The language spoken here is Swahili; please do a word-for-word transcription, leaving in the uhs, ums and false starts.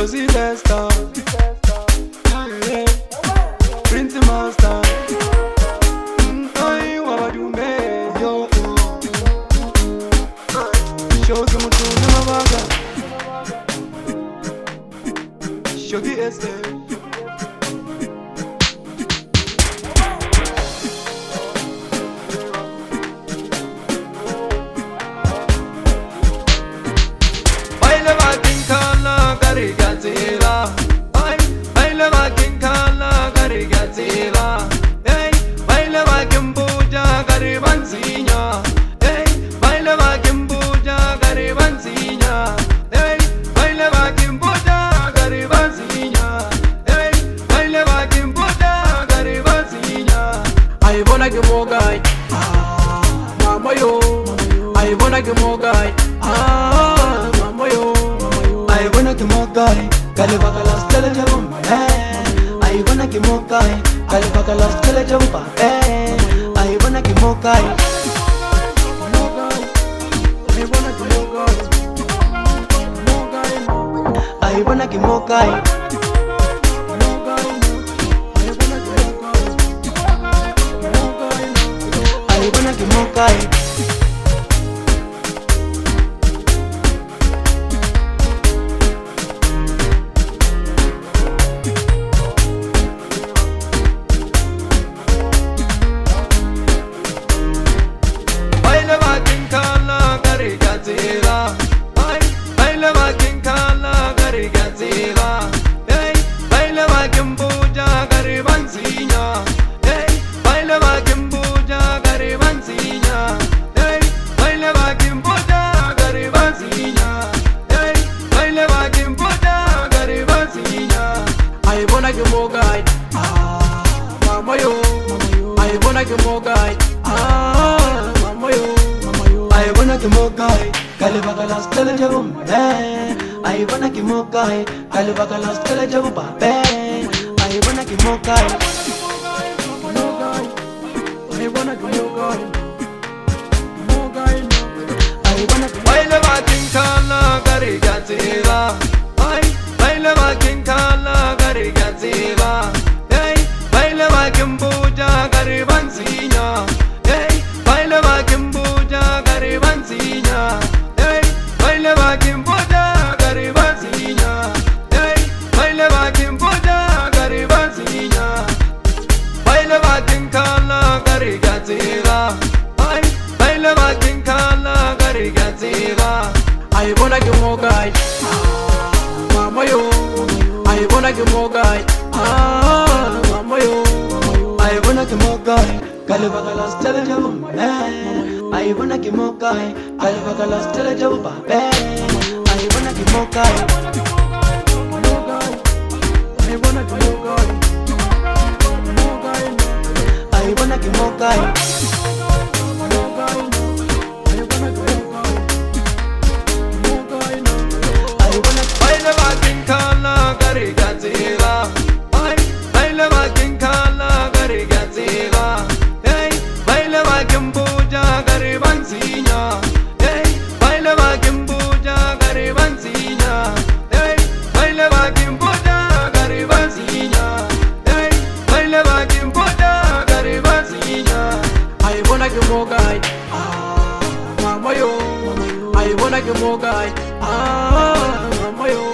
Josie Lester, Prince Master. I want to make yo. Show some to the Show the estate. I wanna get more guy, ah, mama yo. I wanna get more guy, ah, mama yo. I wanna get more guy, Kalibakalas Telejum, eh. I wanna get more guy, Kalibakalas Telejum, eh. I wanna get more guy. I wanna get more guy. I wanna get more guy. Baila bakin kala gari gazira. Baila bakin kala gari gazira. Hey, baila bakin puja gari bansinya. Hey, baila bakin puja gari bansinya. Hey, baila bakin puja gari bansinya. Hey, baila bakin puja gari bansinya. I wanna get more guy, ah, mama yo. I wanna get more guy, ah, mama yo. I wanna get more guy, Kalibakalas Telejum, eh. I wanna get more guy, Kalibakalas Telejum, eh. I wanna get more guy. I wanna get more guy, more guy. I wanna get Baila bakin kala gari gazira. Ay, baila bakin kala gari gazira. Hey, baila bakin puja gari bansinya. Hey, baila bakin puja gari bansinya. Hey, baila bakin puja gari bansinya. Hey, baila bakin puja gari bansinya. Baila bakin kala gari gazira. Ay, baila bakin kala gari gazira. I wanna get more guy, ah, mama yo. I wanna get more guy, ah, mama yo. I wanna get more guy, Kalibakalas Telejum, eh. I wanna get more guy, Kalibakalas Telejum, eh. I wanna get more guy. I wanna get more guy, more guy. I wanna get more guy. I wanna baila bakin kala gari gazira. Ay, baila bakin kala gari gazira. Hey, baila bakin puja gari bansinya. Hey, baila bakin puja gari bansinya. Hey, baila bakin puja gari bansinya. Hey, baila bakin puja gari bansinya. I wanna get more guy, ah, mama yo. I wanna get more guy, ah, mama yo.